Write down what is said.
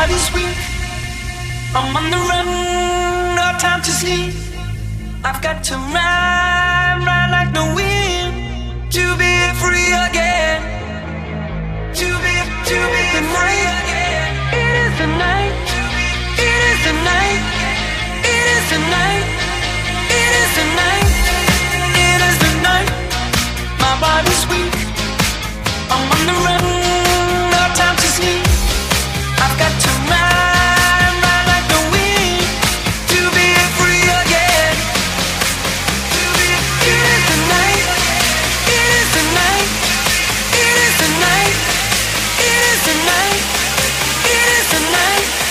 body's weak. I'm on the run, no time to sleep. I've got to ride, ride like the wind to be free again. To be free again. It is the night. It is the night. It is the night. It is the night. It is the night. My body's weak. I'm on the run, no time to sleep. I've got to ride, ride like the wind to be free again. It is the night. It is the night. It is the night. It is the night. It is the night.